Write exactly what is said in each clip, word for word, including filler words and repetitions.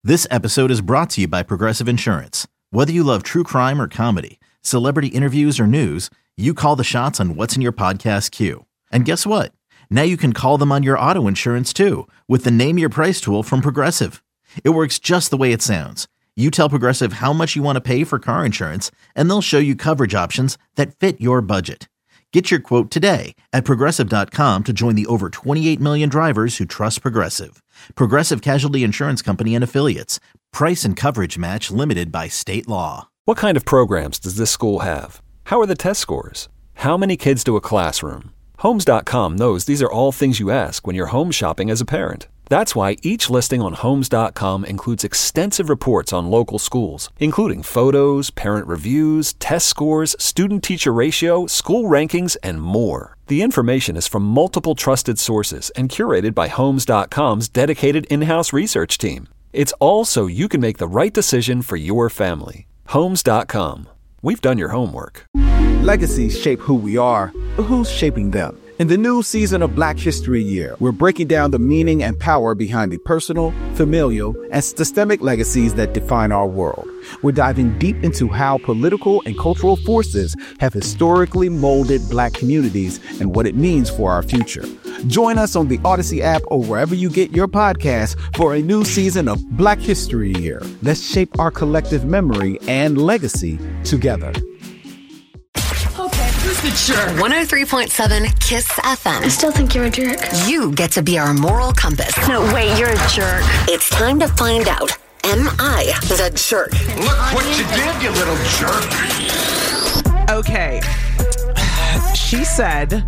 This episode is brought to you by Progressive Insurance. Whether you love true crime or comedy, celebrity interviews or news, you call the shots on what's in your podcast queue. And guess what? Now you can call them on your auto insurance too with the Name Your Price tool from Progressive. It works just the way it sounds. You tell Progressive how much you want to pay for car insurance, and they'll show you coverage options that fit your budget. Get your quote today at Progressive dot com to join the over twenty-eight million drivers who trust Progressive. Progressive Casualty Insurance Company and Affiliates. Price and coverage match limited by state law. What kind of programs does this school have? How are the test scores? How many kids to a classroom? Homes dot com knows these are all things you ask when you're home shopping as a parent. That's why each listing on Homes dot com includes extensive reports on local schools, including photos, parent reviews, test scores, student-teacher ratio, school rankings, and more. The information is from multiple trusted sources and curated by Homes dot com's dedicated in-house research team. It's all so you can make the right decision for your family. Homes dot com. We've done your homework. Legacies shape who we are, but who's shaping them? In the new season of Black History Year, we're breaking down the meaning and power behind the personal, familial, and systemic legacies that define our world. We're diving deep into how political and cultural forces have historically molded Black communities and what it means for our future. Join us on the Odyssey app or wherever you get your podcasts for a new season of Black History Year. Let's shape our collective memory and legacy together. Who's the jerk? one oh three point seven KISS F M. I still think you're a jerk. You get to be our moral compass. No, wait, you're a jerk. It's time to find out. Am I the jerk? Look what you did, you little jerk. Okay. She said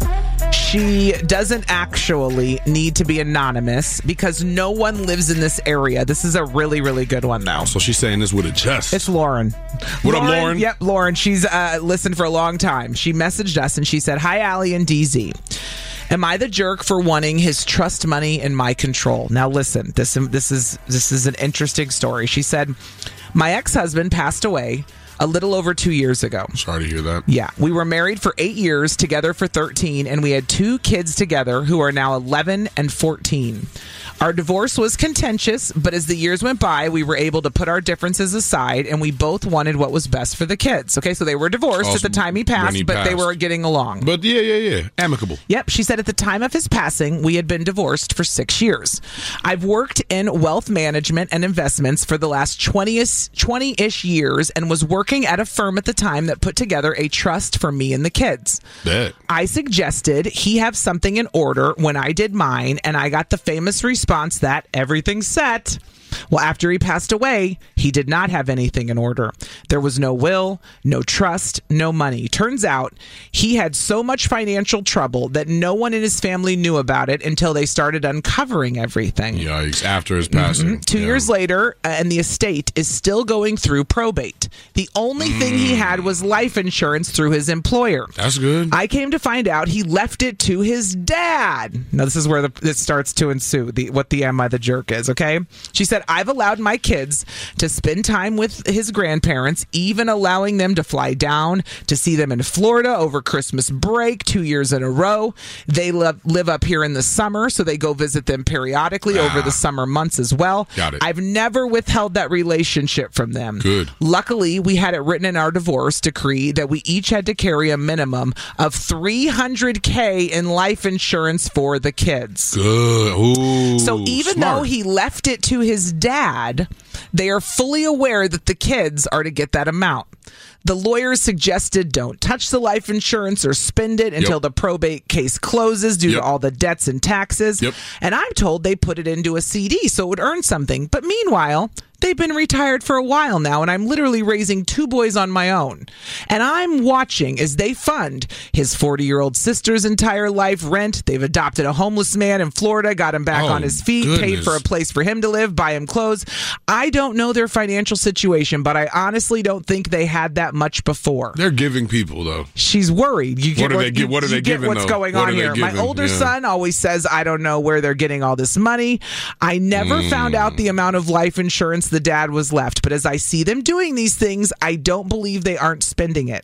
she doesn't actually need to be anonymous because no one lives in this area. This is a really, really good one, though. So she's saying this with a chest. It's Lauren. What Lauren, up, Lauren? Yep, Lauren. She's uh, listened for a long time. She messaged us and she said, "Hi, Allie and D Z. Am I the jerk for wanting his trust money in my control?" Now, listen. This this is this is an interesting story. She said, "My ex-husband passed away a little over two years ago. Sorry to hear that. Yeah. We were married for eight years, together for thirteen, and we had two kids together who are now eleven and fourteen. Our divorce was contentious, but as the years went by, we were able to put our differences aside, and we both wanted what was best for the kids." Okay, so they were divorced Awesome. At the time he passed, he but passed. they were getting along. But yeah, yeah, yeah. Amicable. Yep. She said at the time of his passing, we had been divorced for six years. I've worked in wealth management and investments for the last twenty-ish years and was working at a firm at the time that put together a trust for me and the kids. Bet. I suggested he have something in order when I did mine, and I got the famous response that everything's set. Well, after he passed away, he did not have anything in order. There was no will, no trust, no money. Turns out he had so much financial trouble that no one in his family knew about it until they started uncovering everything. Yikes, after his passing. Mm-hmm. Two yeah. years later, uh, and the estate is still going through probate. The only mm. thing he had was life insurance through his employer. That's good. I came to find out he left it to his dad. Now, this is where the, it starts to ensue, the, what the Am I the Jerk is, okay? She said, "I've allowed my kids to spend time with his grandparents, even allowing them to fly down to see them in Florida over Christmas break two years in a row. They live, live up here in the summer, so they go visit them periodically ah. over the summer months as well. Got it. I've never withheld that relationship from them. Good. Luckily, we had it written in our divorce decree that we each had to carry a minimum of three hundred K in life insurance for the kids." Good. Ooh, so even smart. though he left it to his dad, they are fully aware that the kids are to get that amount. The lawyers suggested don't touch the life insurance or spend it until yep. the probate case closes due yep. to all the debts and taxes. Yep. And I'm told they put it into a C D so it would earn something. But meanwhile, they've been retired for a while now, and I'm literally raising two boys on my own. And I'm watching as they fund his forty-year-old sister's entire life rent. They've adopted a homeless man in Florida, got him back oh, on his feet, goodness. paid for a place for him to live, buy him clothes. I don't know their financial situation, but I honestly don't think they had that much before. They're giving people, though. She's worried. You get what are what, they, gi- what are you, they you get giving, what's though? going what on here. Giving? My older yeah. son always says, I don't know where they're getting all this money. I never mm. found out the amount of life insurance the dad was left, but as I see them doing these things, I don't believe they aren't spending it.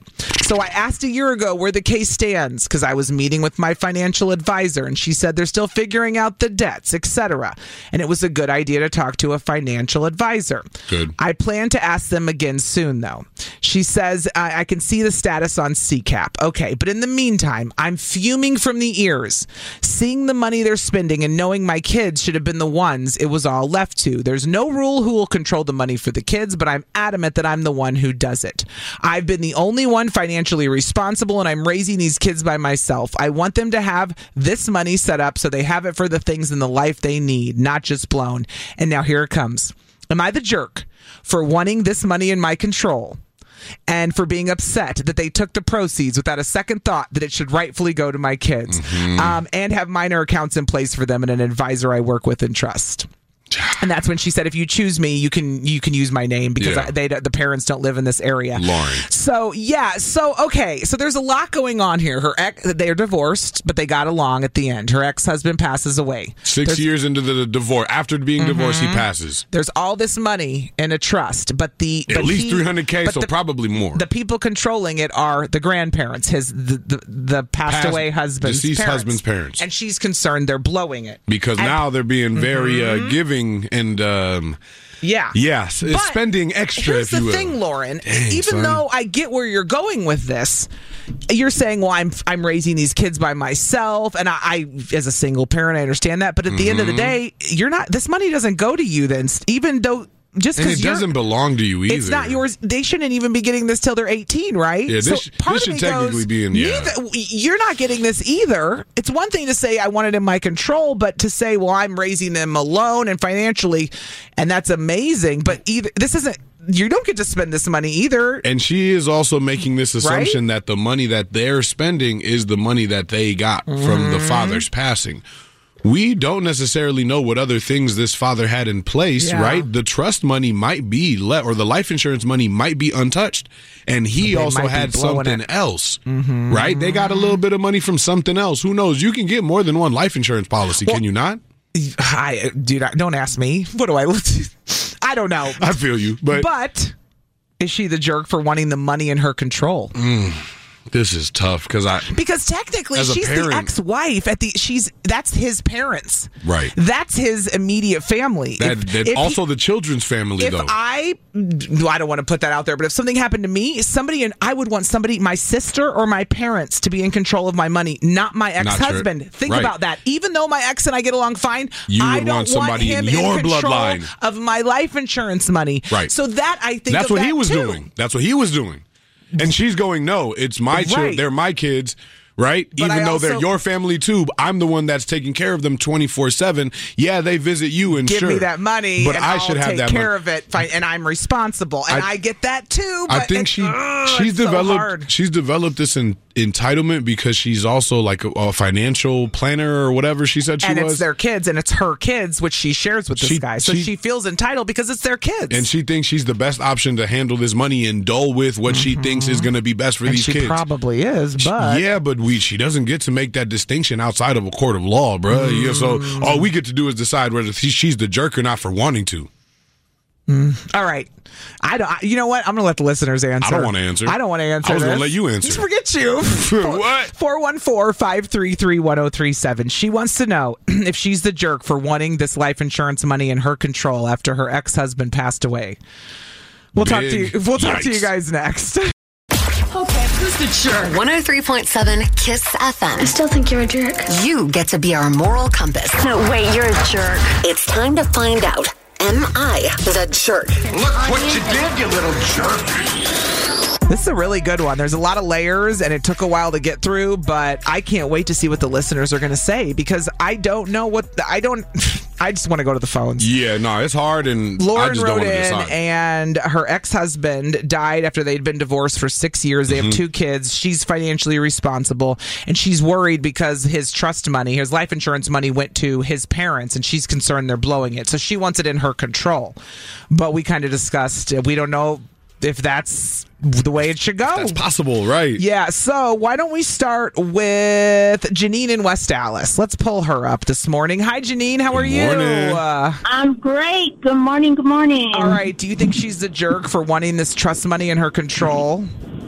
So I asked a year ago where the case stands because I was meeting with my financial advisor, and she said they're still figuring out the debts, et cetera. And it was a good idea to talk to a financial advisor. Good. I plan to ask them again soon, though. She says I, I can see the status on C CAP. Okay, but in the meantime, I'm fuming from the ears, seeing the money they're spending and knowing my kids should have been the ones it was all left to. There's no rule who will control the money for the kids, but I'm adamant that I'm the one who does it. I've been the only one financially responsible, and I'm raising these kids by myself. I want them to have this money set up so they have it for the things in the life they need, not just blown. And now here it comes. Am I the jerk for wanting this money in my control and for being upset that they took the proceeds without a second thought that it should rightfully go to my kids, mm-hmm. um, and have minor accounts in place for them and an advisor I work with and trust? And that's when she said, if you choose me, you can you can use my name because Yeah. I, they the parents don't live in this area. Lauren. So, yeah. So, okay. So there's a lot going on here. Her ex, they're divorced, but they got along at the end. Her ex-husband passes away. Six There's- years into the divorce, after being Mm-hmm. divorced, he passes. There's all this money in a trust, but the At but least he- three hundred K, but so the- probably more. The people controlling it are the grandparents, his the the, the passed Past- away husband's deceased parents. husband's parents. And she's concerned they're blowing it because And- now they're being very Mm-hmm. uh, giving and, um, yeah. yes, But spending extra, Here's if you the will. thing, Lauren. Dang, even son. though I get where you're going with this, you're saying, "Well, I'm I'm raising these kids by myself," and I, I as a single parent, I understand that. But at the end of the day, you're not. This money doesn't go to you. Then, even though just And because it doesn't belong to you either. it's not yours. They shouldn't even be getting this till they're eighteen, right? Yeah, this- so part this of should me technically goes, be in- yeah. neither- You're not getting this either. It's one thing to say I want it in my control, but to say, well, I'm raising them alone and financially, and that's amazing. But either this isn't. You don't get to spend this money either. And she is also making this assumption that the money that they're spending is the money that they got from the father's passing. We don't necessarily know what other things this father had in place, Yeah. right? The trust money might be let, or the life insurance money might be untouched, and he They also might be had blowing something it. else, right? They got a little bit of money from something else. Who knows? You can get more than one life insurance policy, can you not? I, dude, I- don't ask me. What do I? I don't know. I feel you, but, But is she the jerk for wanting the money in her control? this is tough because I. Because technically, As a she's parent- the ex-wife. At the she's that's his parents, Right. That's his immediate family. That, If- that if also he- the children's family, If though. I, I don't want to put that out there, but if something happened to me, somebody and I would want somebody, my sister or my parents, to be in control of my money, not my ex-husband. sure. Think Right. about that. Even though my ex and I get along fine, You I would don't want somebody him in your control bloodline. of my life insurance money. Right. So that I think That's of what that he was too. doing. That's what he was doing. And she's going, no, it's my Right. children. They're my kids, right? But Even I though they're also- your family too. I'm the one that's taking care of them twenty-four seven. Yeah, they visit you and Give sure. me that money, but and I I'll should have take that care money. of it, fi- and I'm responsible, and I, I- get that too. But I think it's- she ugh, she's it's so developed hard. she's developed this in, entitlement because she's also like a, a financial planner or whatever she said she and was. it's their kids, and it's her kids, which she shares with this She- guy. So she- she, feels entitled because it's their kids. and she thinks she's the best option to handle this money and dole with what she thinks is going to be best for And these she kids. probably is, but yeah, but we she doesn't get to make that distinction outside of a court of law, bruh. Yeah, so all we get to do is decide whether she- she's the jerk or not for wanting to. all right. I don't. I- You know what? I'm gonna let the listeners answer. I don't wanna answer. I don't want to answer. I was gonna this. let you answer. Just forget you. What? four one four, five three three, one zero three seven. She wants to know if she's the jerk for wanting this life insurance money in her control after her ex-husband passed away. We'll talk to you. Big We'll talk to you yikes. guys next. Okay, who's the jerk? one oh three point seven KISS F M. I still think you're a jerk. You get to be our moral compass. No, wait, you're a jerk. It's time to find out. Am I the jerk? Look what you did, you little jerk. This is a really good one. There's a lot of layers, and it took a while to get through, but I can't wait to see what the listeners are going to say because I don't know what the, I don't. I just want to go to the phones. Yeah, no, it's hard, and I Lauren just don't wrote want to in, decide. and her ex-husband died after they'd been divorced for six years. They have Mm-hmm. two kids. She's financially responsible, and she's worried because his trust money, his life insurance money, went to his parents, and she's concerned they're blowing it. So she wants it in her control. But we kind of discussed, uh, we don't know if that's the way it should go. That's possible, right? Yeah, so why don't we start with Janine in West Dallas? Let's pull her up this morning. Hi, Janine. How Good are you? morning. Uh, I'm great. Good morning. Good morning. all right. Do you think she's the jerk for wanting this trust money in her control?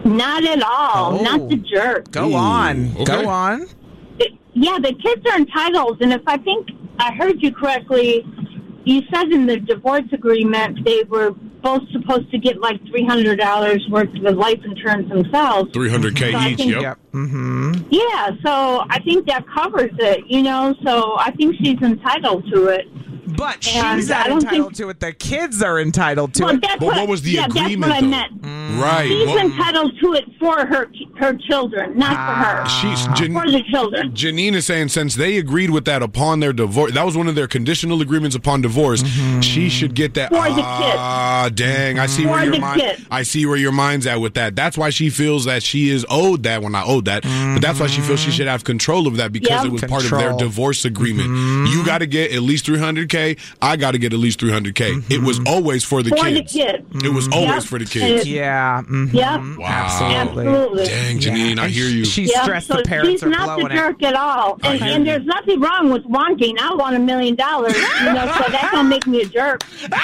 Not at all. Oh. Not the jerk. Go Ooh, on. okay. Go on. It- yeah, the kids are entitled, and if I think I heard you correctly, you said in the divorce agreement they were both supposed to get like three hundred dollars worth of life insurance themselves. three hundred K So I each, think- yep. Yep. Mm-hmm. Yeah, so I think that covers it, you know, so I think she's entitled to it. But And she's I not don't entitled think- to it. The kids are entitled to Well, it. that's But what was the yeah, agreement, that's what though? I meant. Right. She's Well, entitled to it for her her children, not for her. she's Jan- For the children. Janine is saying since they agreed with that upon their divorce, that was one of their conditional agreements upon divorce. She should get that. For the Ah, dang! I see For where your the mind. kid. I see where your mind's at with that. That's why she feels that she is owed that. Well, not owed that, but that's why she feels she should have control of that because Yep. it was part of their Control. divorce agreement. You got to get at least three hundred K. I got to get at least three hundred K. It was always for the For the kids. kids. It was always Yep. for the kids. Yeah. mhm. Yep. Wow. Absolutely. Absolutely. Dang, Janine, I And hear you. She's Yep, stressed so the parents she's are not blowing the it. jerk at all. I And, hear and you. there's nothing wrong with wanting. I want a million dollars, you know, so that don't make me a jerk.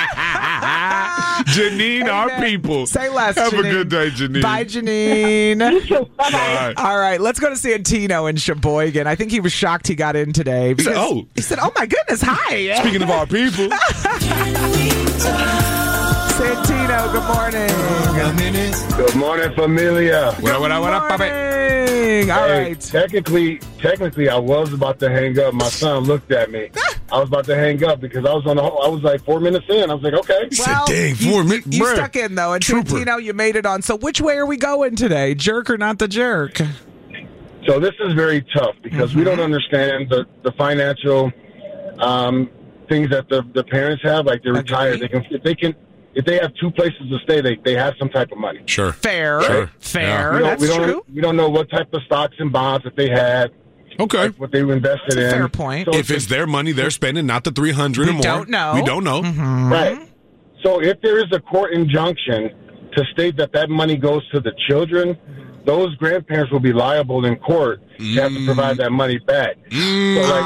Janine, our Amen. people. Say less, Have Janine. a good day, Janine. Bye, Janine. You too. Bye-bye. Bye. All right, let's go to Santino in Sheboygan. I think he was shocked he got in today. Because oh. He said, oh, my goodness, hi. Speaking of our people. Santino, good morning. Good morning, familia. What up, what up, what up, Bobby? Morning. All Hey, right. technically, technically, I was about to hang up. My son looked at me. I was about to hang up because I was on the. I was like four minutes in. I was like, okay. He said, dang, four minutes. You bruh. stuck in, though. And Trooper. Santino, you made it on. So which way are we going today? Jerk or not the jerk? So this is very tough because we don't understand the the financial um, things that the the parents have. Like they're retired, they can if they can if they have two places to stay, they they have some type of money. Sure. Fair. Sure. Fair. We don't, That's we don't, true. We don't know what type of stocks and bonds that they had. Okay. Like what they were invested in. Fair point. So If it's their money they're spending, not the three hundred We or more. don't know. We don't know. Right. So if there is a court injunction to state that that money goes to the children, those grandparents will be liable in court to have to provide that money back. So, like,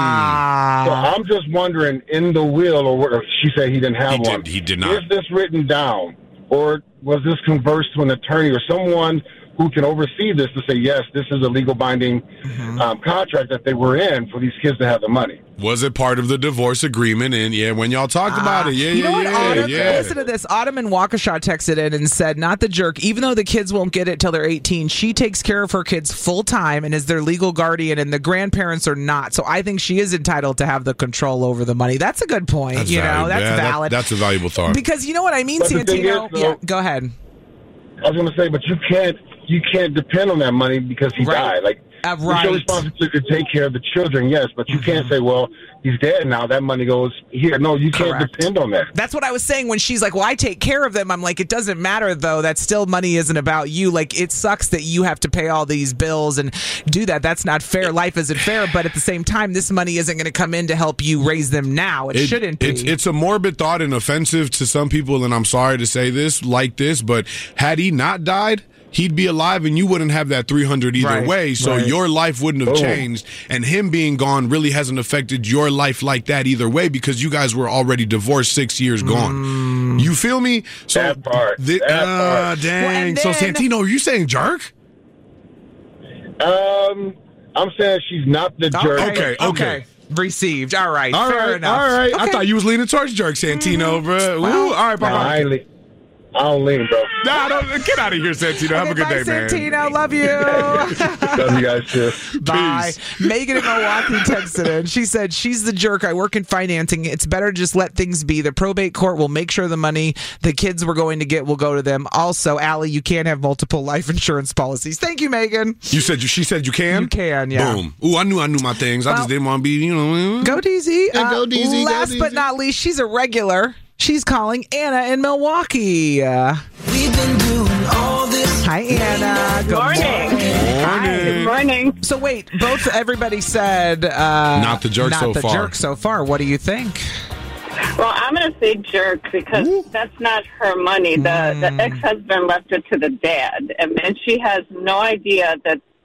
so I'm just wondering, in the will, or what, or she said he didn't have He one. did- he did not. Is this written down, or was this conversed to an attorney or someone who can oversee this to say, yes, this is a legal binding um, contract that they were in for these kids to have the money? Was it part of the divorce agreement? And yeah, when y'all talked about it, yeah, You know yeah, what, yeah, Autumn? yeah. Listen to this. Autumn in Waukesha texted in and said, not the jerk. Even though the kids won't get it till they're eighteen, she takes care of her kids full time and is their legal guardian, and the grandparents are not. So I think she is entitled to have the control over the money. That's a good point. That's you know, valuable. that's Yeah, that- valid. that's a valuable thought. Because you know what I mean, But the thing Santino? is, though- yeah, go ahead. I was going to say, but you can't you can't depend on that money because he Right. died. Like, Uh, it's right. your responsibility to take care of the children, yes, but you can't say, well, he's dead now, that money goes here. No, you can't Correct. depend on that. That's what I was saying when she's like, well, I take care of them. I'm like, it doesn't matter, though. That still money isn't about you. Like, it sucks that you have to pay all these bills and do that. That's not fair. Life isn't fair. But at the same time, this money isn't going to come in to help you raise them now. It, It- shouldn't be. It's, it's a morbid thought and offensive to some people, and I'm sorry to say this like this, but had he not died, he'd be alive and you wouldn't have that three hundred either Right, way. So right. your life wouldn't have Oh. changed. And him being gone really hasn't affected your life like that either way because you guys were already divorced six years gone. You feel me? So That part, the- that ah, part. dang. Well, and so then- Santino, are you saying jerk? Um, I'm saying she's not the jerk. Okay, okay. Received. All right. All Fair right, enough. all right. I Okay. thought you was leaning towards jerk, Santino, bro. Woo, all right, Nah, bye-bye. I, ain't le- I don't lean, bro. Nah, don't, get out of here, Santino. Have a Okay, good bye, day, man. Santino. Love you. Love you guys, too. Bye. Peace. Megan in Milwaukee texted in. She said, she's the jerk. I work in financing. It's better to just let things be. The probate court will make sure the money the kids were going to get will go to them. Also, Allie, you can't have multiple life insurance policies. Thank you, Megan. You said you. She said you can. You can, yeah. Boom. Ooh, I knew I knew my things. I Well, just didn't want to be, you know. Go D Z. Yeah, go D Z, go Last D Z. but not least, she's a regular. She's calling Anna in Milwaukee. Uh, We've been doing all this. hi, Anna. Good Morning. Hi. Good morning. So wait, both everybody said uh, Not the jerk not so the far. jerk so far. What do you think? Well, I'm going to say jerk because that's not her money. The the ex-husband left it to the dad, and, and she has no idea that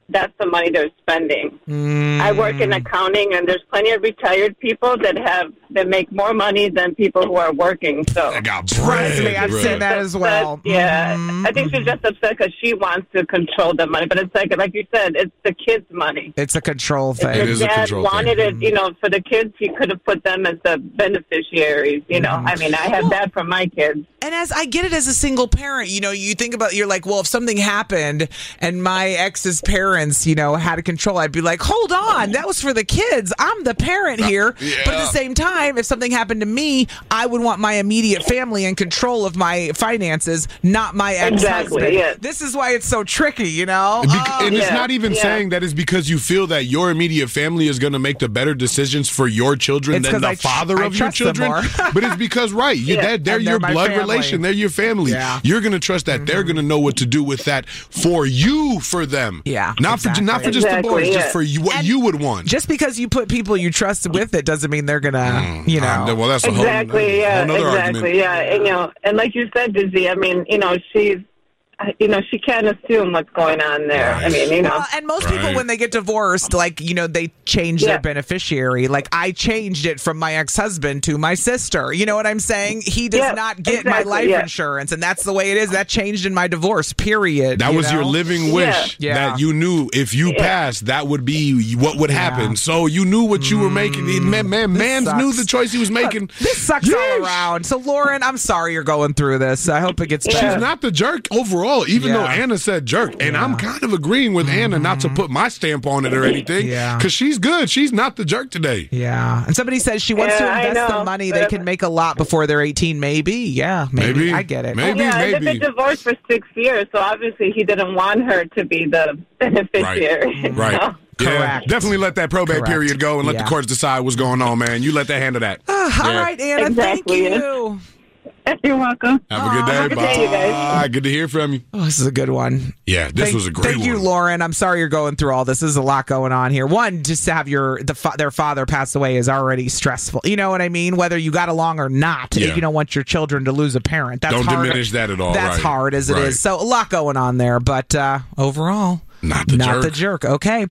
that's the money they're spending. Mm. I work in accounting, and there's plenty of retired people that have that make more money than people who are working. So I got Trust me, I've seen that as well. Yeah, Mm-hmm. I think she's just upset because she wants to control the money, but it's like, like you said, it's the kids' money. It's a control thing. If It is the a dad control wanted thing. it, you know, for the kids, he could have put them as the beneficiaries. You know, I mean, I have that for my kids. And as I get it as a single parent, you know, you think about, you're like, well, if something happened and my ex's parents, you know, had a control, I'd be like, hold on, that was for the kids. I'm the parent here. Yeah. But at the same time, if something happened to me, I would want my immediate family in control of my finances, not my ex-husband. Exactly, yeah. This is why it's so tricky, you know? Bec- Oh, and it's yeah, not even yeah. saying that it's because you feel that your immediate family is going to make the better decisions for your children It's than 'cause the I tr- father I of your trust them children. more. But it's because, right, you, Yeah. that, they're And they're your my blood family. relation. They're your family. Yeah. You're going to trust that they're going to know what to do with that for you, for them. Yeah, Not for not for just Exactly, the boys, yeah. just for you, what And you would want. just because you put people you trust with it doesn't mean they're gonna, you know. Um, well, that's a whole, Exactly, yeah, whole nother exactly, argument. yeah. And, you know, and like you said, Dizzy, I mean, you know, she's, you know, she can't assume what's going on there. I mean, you know. Well, and most people, Right. when they get divorced, like, you know, they change Yeah. their beneficiary. Like, I changed it from my ex-husband to my sister. You know what I'm saying? He does Yeah, not get my exactly, life yeah. insurance, and that's the way it is. That changed in my divorce, period. That you was your know? living wish Yeah. that you knew if you Yeah. passed, that would be what would happen. So you knew what you were making. Man, man, man This knew sucks. the choice he was making. Look, this sucks Yeesh. all around. So, Lauren, I'm sorry you're going through this. I hope it gets Yeah. better. She's not the jerk overall, even though Yeah. Anna said jerk. And I'm kind of agreeing with Anna not to put my stamp on it or anything. Yeah. Because she's good. She's not the jerk today. Yeah. And somebody says she wants Yeah, to I invest the know, money. but- They can make a lot before they're eighteen. Maybe. Yeah. Maybe. Maybe. I get it. Maybe. Yeah, and they've maybe. been divorced for six years, so obviously he didn't want her to be the beneficiary. you Right. know? Yeah, Correct. definitely let that probate Correct. period go and let Yeah. the courts decide what's going on, man. You let that handle that. Ah, all Yeah. right, Anna. Exactly. Thank you. You're welcome. Have a good day. have a good Bye. day, you guys. Good to hear from you. Oh, this is a good one. Yeah, this Thank- was a great Thank one. you, Lauren. I'm sorry you're going through all this. There's a lot going on here. One, just to have your the fa- their father pass away is already stressful. You know what I mean? Whether you got along or not, Yeah. if you don't want your children to lose a parent, that's Don't hard. diminish that at all, That's right. hard as it Right. is. So a lot going on there, but uh, overall, Not the not jerk. the jerk. Okay.